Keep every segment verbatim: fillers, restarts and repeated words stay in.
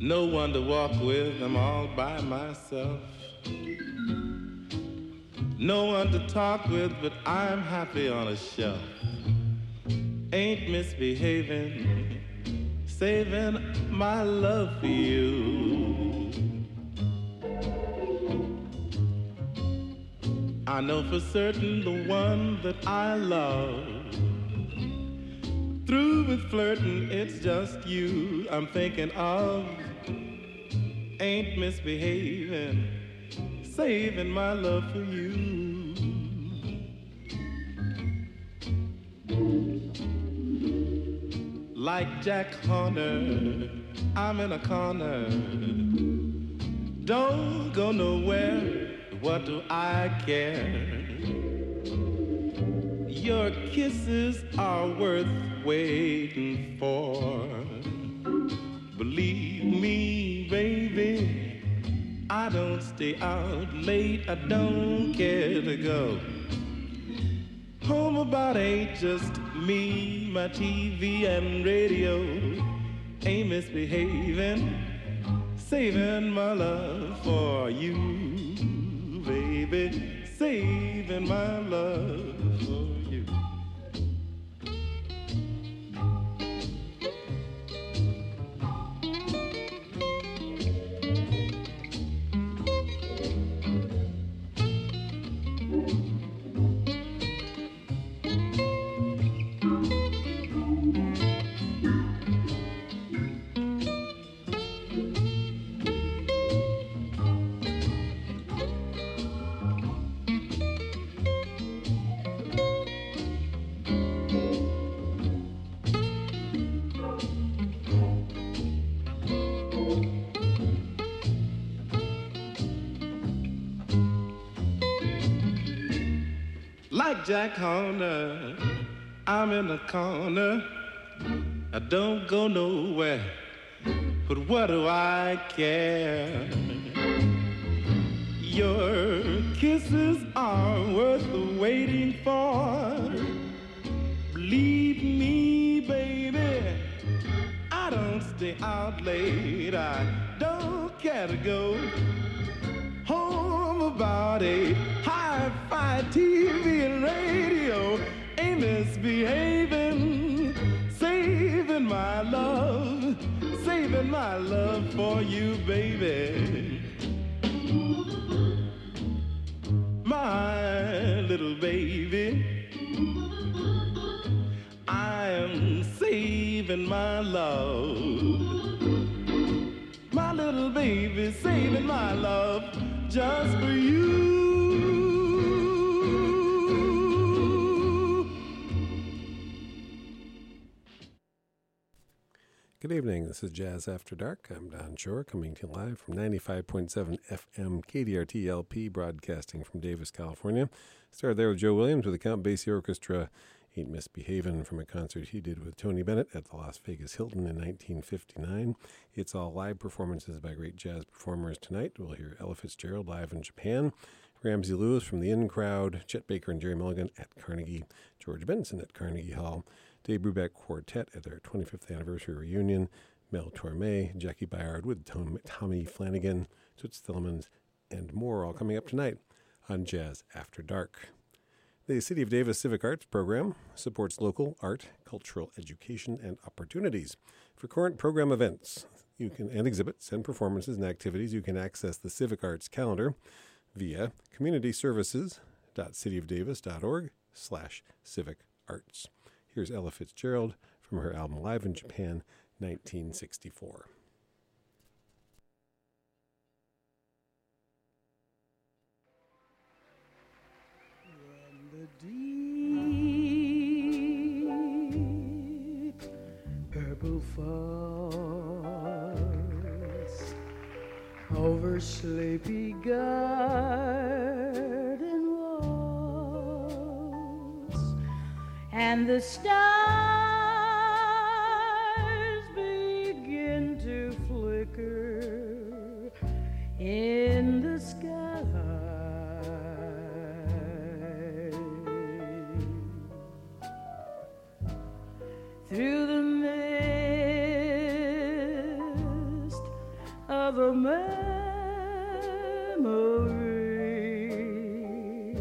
No one to walk with, I'm all by myself. No one to talk with, but I'm happy on a shelf. Ain't misbehaving, saving my love for you. I know for certain the one that I love. Through with flirting, it's just you I'm thinking of. Ain't misbehaving, saving my love for you. Like Jack Horner, I'm in a corner. Don't go nowhere, what do I care? Your kisses are worth waiting for. Believe me, baby, I don't stay out late, I don't care to go. Home about eight, just me, my T V and radio. Ain't misbehaving, saving my love for you, baby. Saving my love for you. Like Jack Horner, I'm in the corner. I don't go nowhere, but what do I care? Your kisses are worth waiting for. Believe me, baby, I don't stay out late. I don't care to go home about eight. Hi-fi, T V and radio ain't misbehaving, saving my love, saving my love for you, baby. My little baby, I am saving my love. My little baby, saving my love just for you. Good evening, this is Jazz After Dark. I'm Don Shore, coming to you live from ninety-five point seven F M K D R T L P, broadcasting from Davis, California. Started there with Joe Williams with the Count Basie Orchestra, Ain't Misbehavin', from a concert he did with Tony Bennett at the Las Vegas Hilton in nineteen fifty-nine. It's all live performances by great jazz performers tonight. We'll hear Ella Fitzgerald live in Japan, Ramsey Lewis from the In Crowd, Chet Baker and Jerry Mulligan at Carnegie, George Benson at Carnegie Hall, Dave Brubeck Quartet at their twenty-fifth anniversary reunion, Mel Torme, Jackie Bayard with Tom, Tommy Flanagan, Toots Thielemans, and more, all coming up tonight on Jazz After Dark. The City of Davis Civic Arts Program supports local art, cultural education, and opportunities. For current program events you can and exhibits and performances and activities, you can access the Civic Arts calendar via communityservices.cityofdavis.org slash civic arts. Here's Ella Fitzgerald from her album Live in Japan, nineteen sixty-four. When the deep purple falls over sleepy garden walls, and the stars begin to flicker in the sky. Through the mist memory,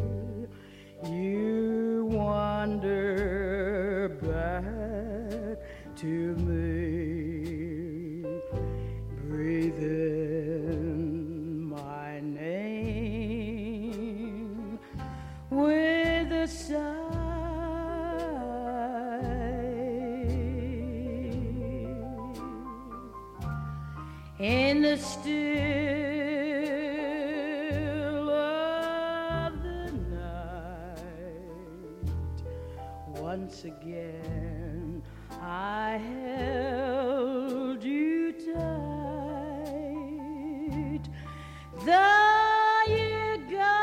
you wander back to me. Breathe in my name with a sigh. In the still of the night, once again I held you tight. Though you're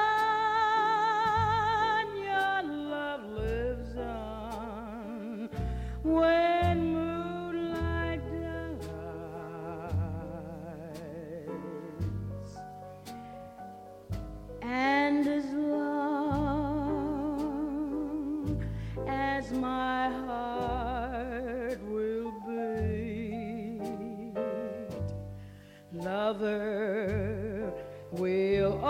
gone, your love lives on. When moonlight dies, and as long as my heart will beat, lover, we'll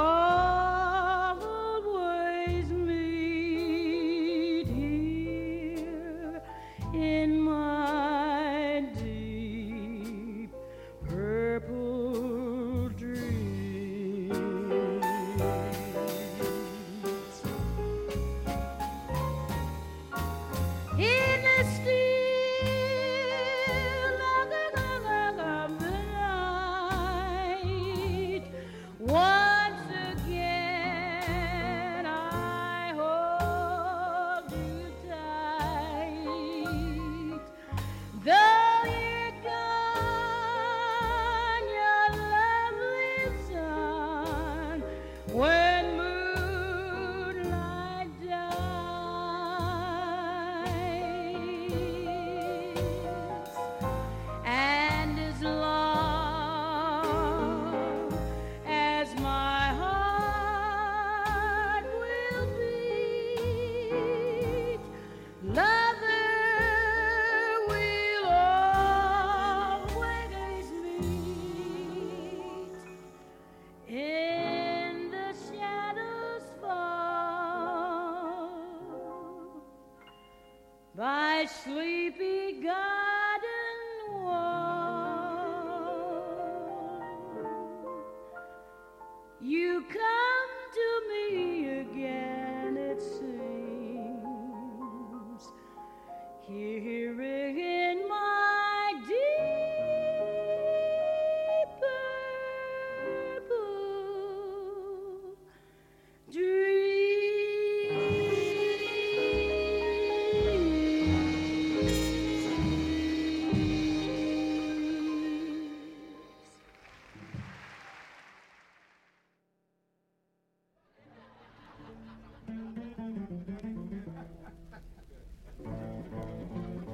always meet here in my deep purple dreams. In the still of the night, once again I hold you tight. Though you're gone, your love lives on. When moonlight dies, and as long as my heart will beat, lover, we'll always meet in the shadows fall by sleepy garden wall. You come to me again, it seems, here in my deep purple dreams.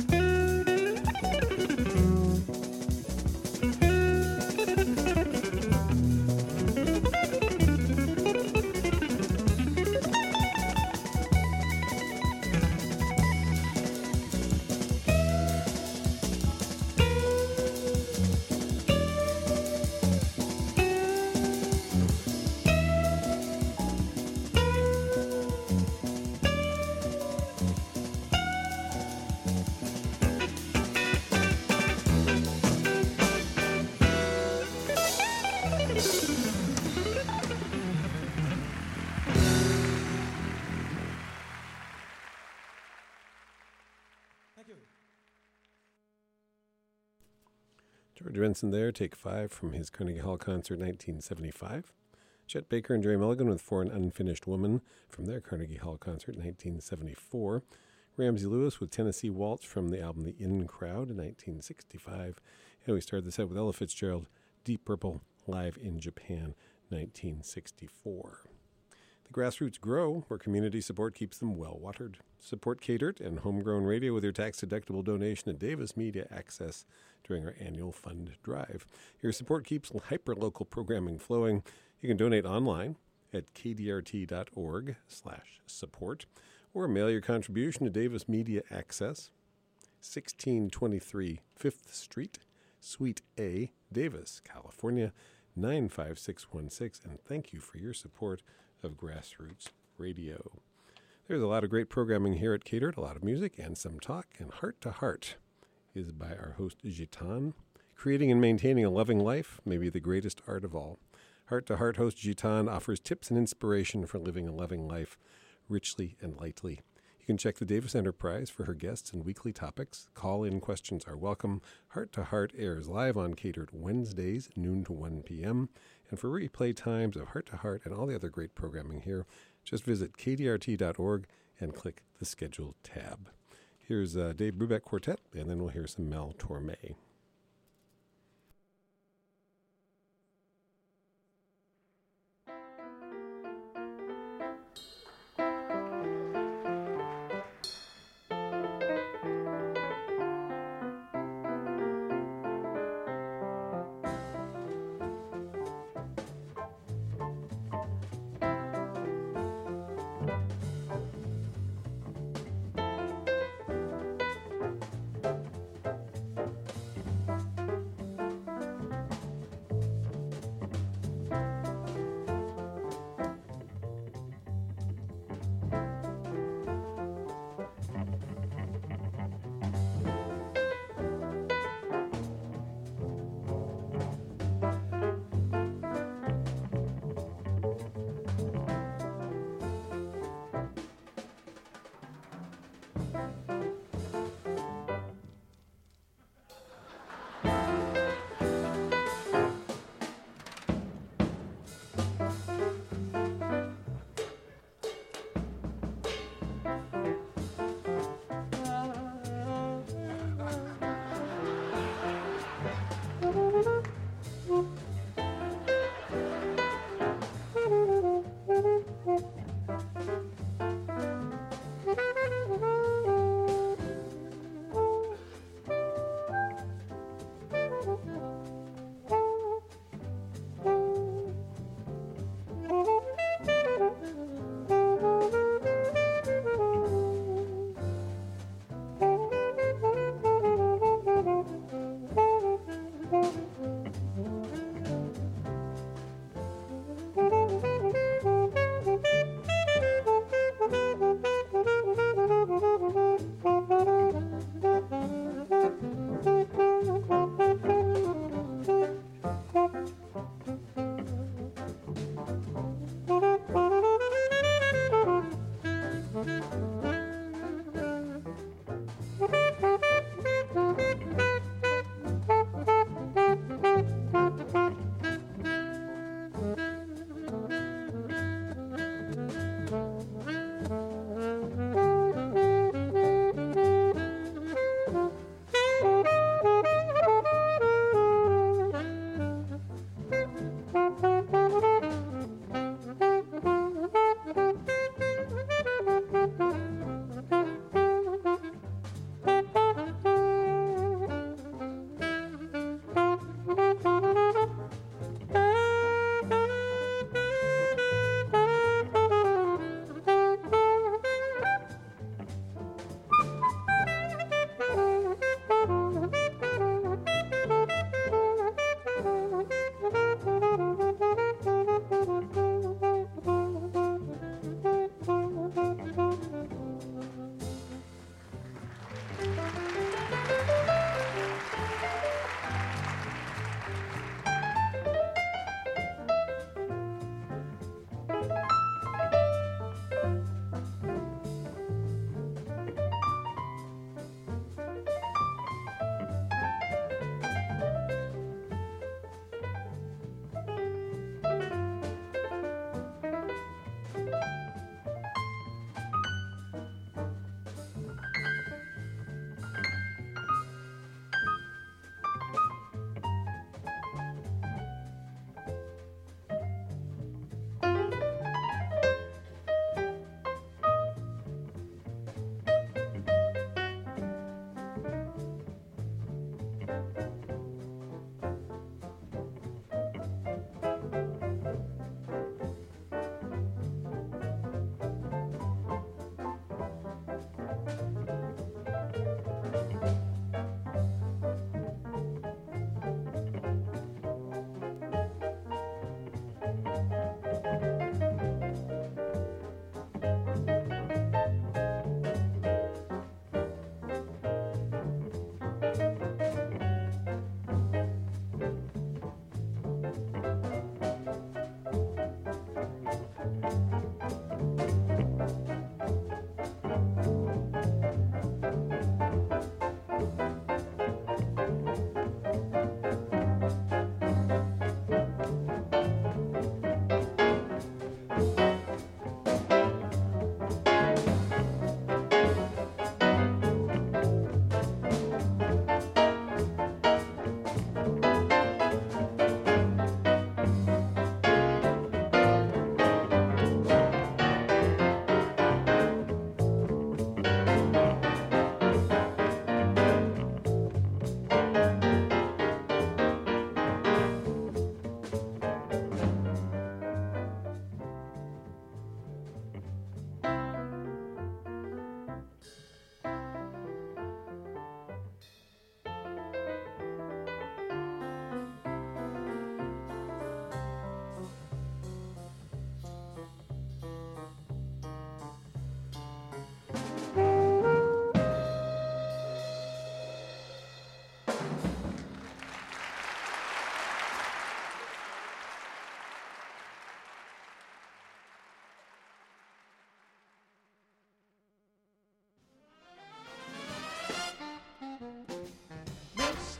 George Benson there, take five from his Carnegie Hall concert nineteen seventy-five. Chet Baker and Jerry Mulligan with For an Unfinished Woman from their Carnegie Hall concert nineteen seventy-four. Ramsey Lewis with Tennessee Waltz from the album The In Crowd in nineteen sixty-five. And we started the set with Ella Fitzgerald, Deep Purple, live in Japan, nineteen sixty-four. The grassroots grow where community support keeps them well-watered. Support catered and homegrown radio with your tax-deductible donation at Davis Media Access during our annual fund drive. Your support keeps hyper-local programming flowing. You can donate online at kdrt.org slash support or mail your contribution to Davis Media Access, sixteen twenty-three Fifth Street, Suite A, Davis, California, nine five six one six. And thank you for your support of Grassroots Radio. There's a lot of great programming here at Catered, a lot of music and some talk, and Heart to Heart is by our host Gitan. Creating and maintaining a loving life may be the greatest art of all. Heart to Heart host Gitan offers tips and inspiration for living a loving life richly and lightly. You can check the Davis Enterprise for her guests and weekly topics. Call-in questions are welcome. Heart to Heart airs live on Catered Wednesdays, noon to one p.m. And for replay times of Heart to Heart and all the other great programming here, just visit k d r t dot org and click the Schedule tab. Here's uh, Dave Brubeck Quartet, and then we'll hear some Mel Torme.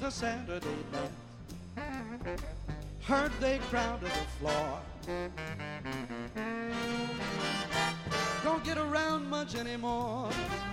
just a Saturday night. Heard they crowded the floor. Don't get around much anymore.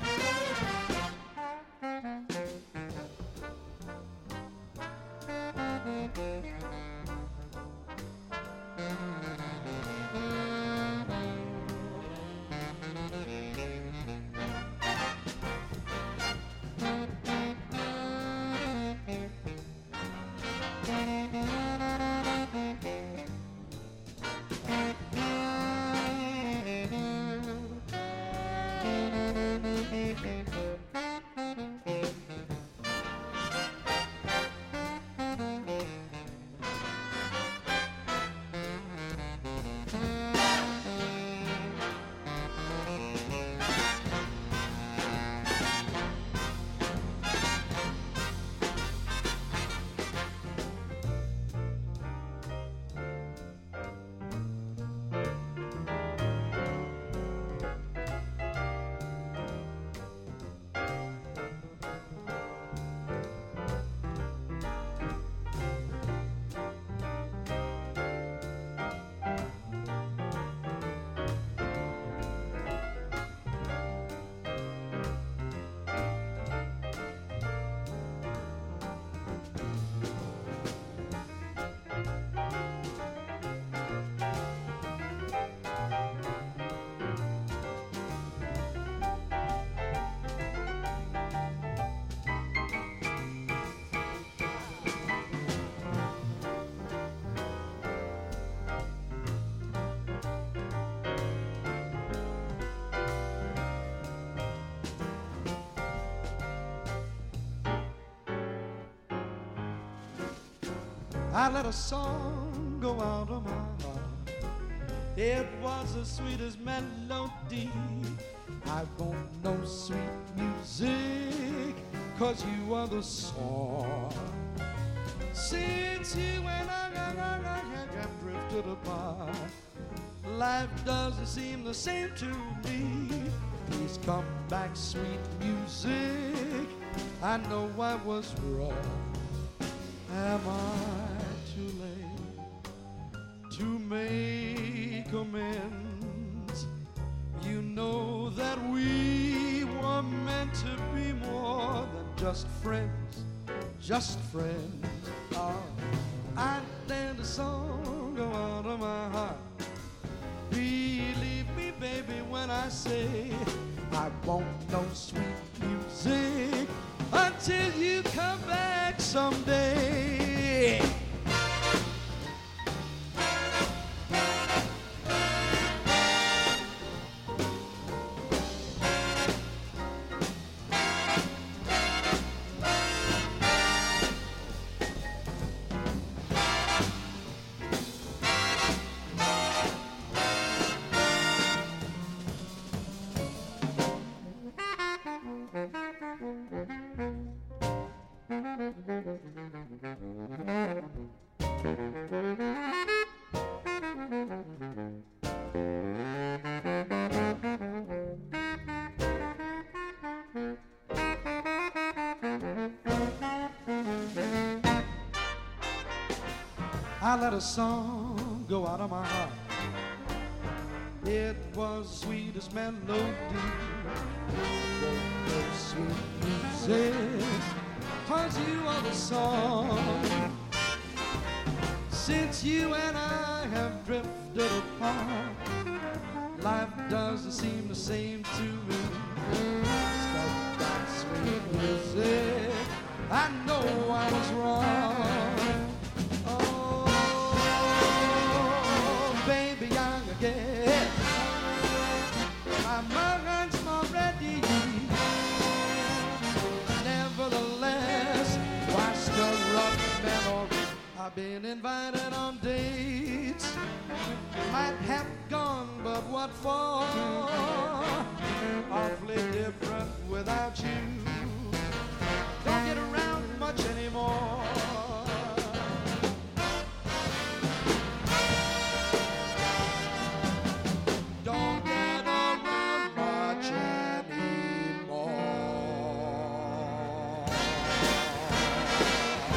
I let a song go out of my heart. It was the sweetest melody. I want no sweet music, 'cause you are the song. Since you and I, I, I, I have drifted apart, life doesn't seem the same to me. Please come back, sweet music. I know I was wrong. Am I too late to make amends? You know that we were meant to be more than just friends, just friends. Oh, I let a song go out of my heart. Believe me, baby, when I say I want no sweet music until you come back someday. I let a song go out of my heart. It was the sweetest melody. Oh, sweet music, 'cause you are the song. Since you and I have drifted apart, life doesn't seem the same to me. Stop that sweet music. I know I was wrong. I've been invited on dates, might have gone, but what for? Awfully different without you. Don't get around much anymore. Don't get around much anymore.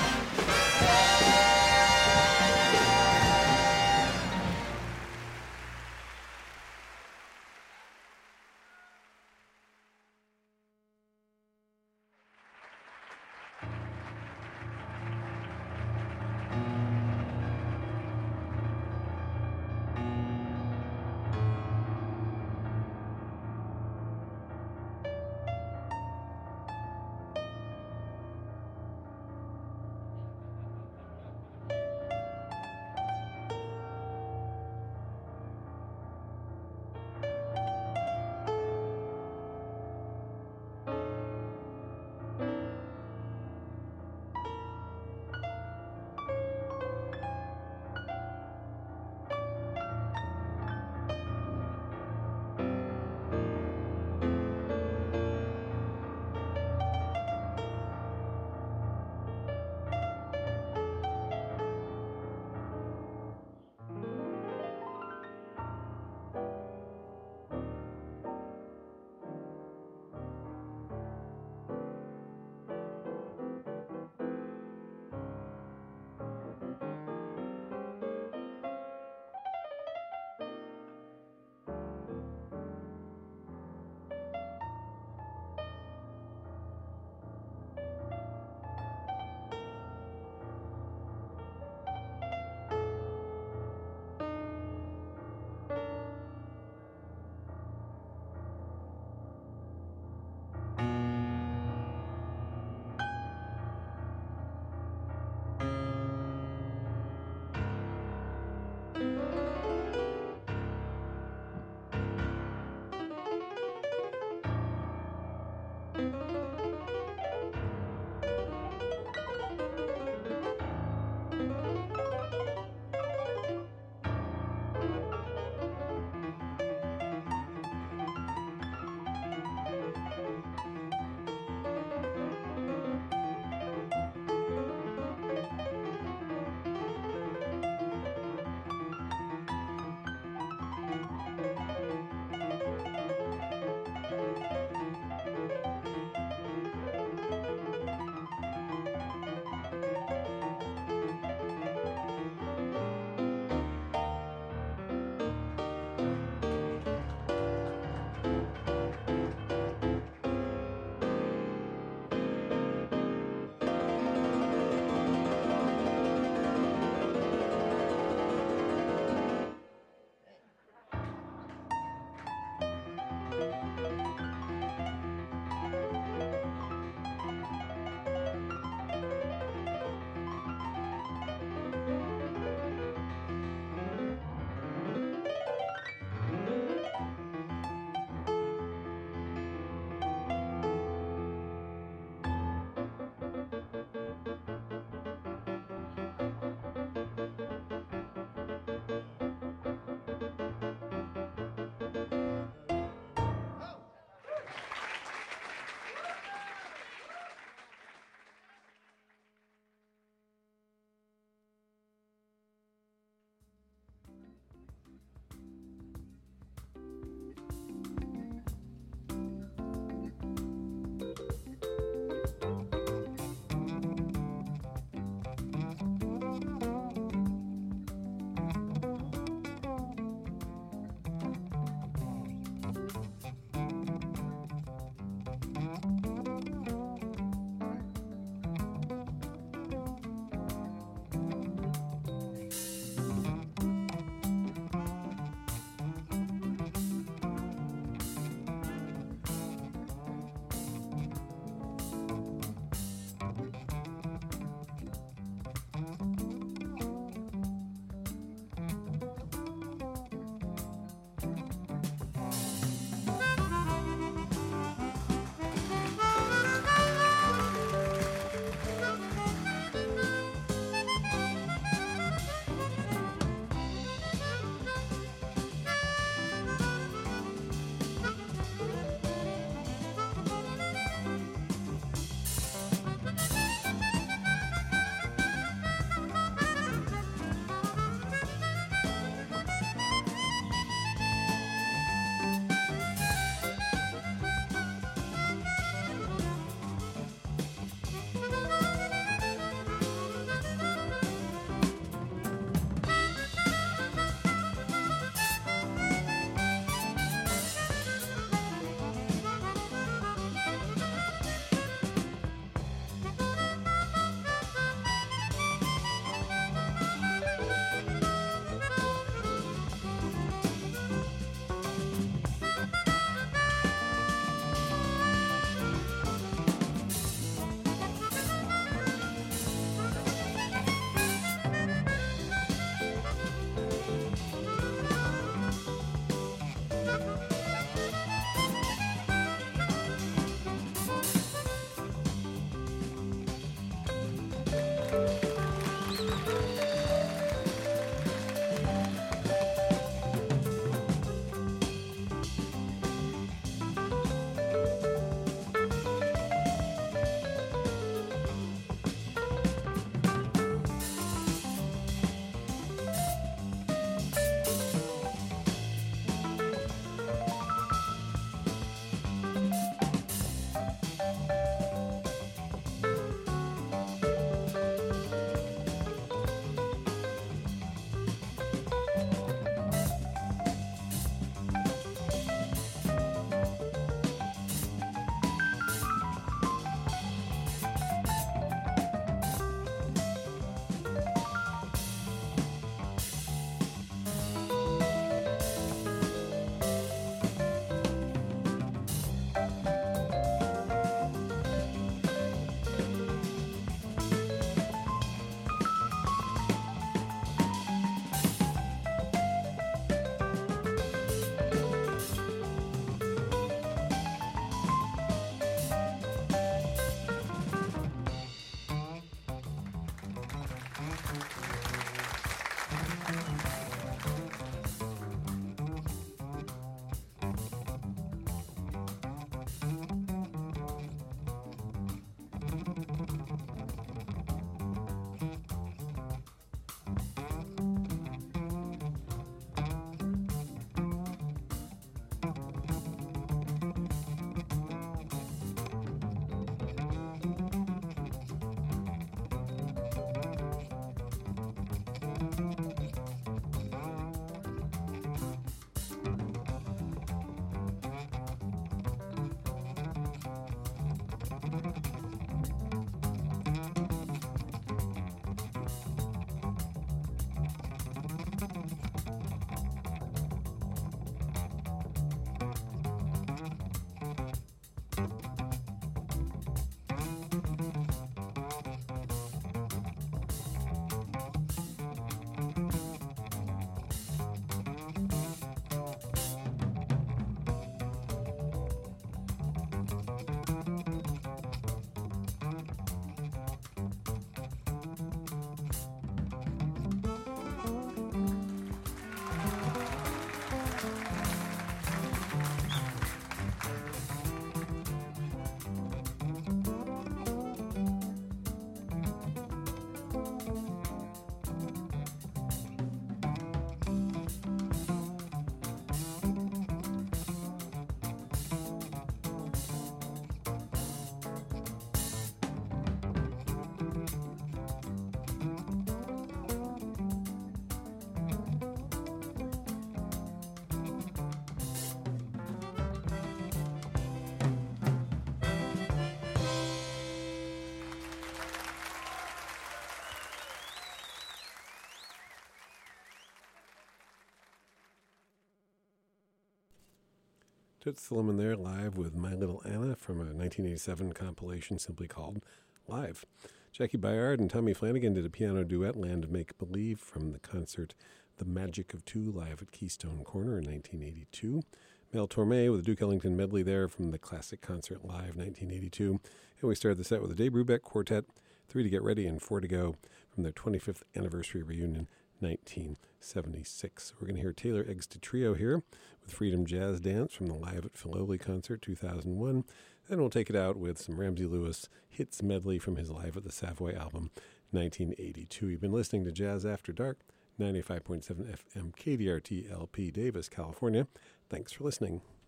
Toots Thielemans there live with My Little Anna from a nineteen eighty-seven compilation simply called Live. Jackie Byard and Tommy Flanagan did a piano duet, Land of Make Believe, from the concert The Magic of Two live at Keystone Corner in nineteen eighty-two. Mel Torme with a Duke Ellington medley there from the classic concert live nineteen eighty-two. And we started the set with a Dave Brubeck Quartet, Three to Get Ready and Four to Go from their twenty-fifth anniversary reunion, nineteen seventy-six. We're going to hear Taylor Eggster Trio here with Freedom Jazz Dance from the Live at Philoli concert two thousand one. Then we'll take it out with some Ramsey Lewis hits medley from his Live at the Savoy album, nineteen eighty-two. You've been listening to Jazz After Dark, ninety-five point seven F M K D R T L P, Davis, California. Thanks for listening.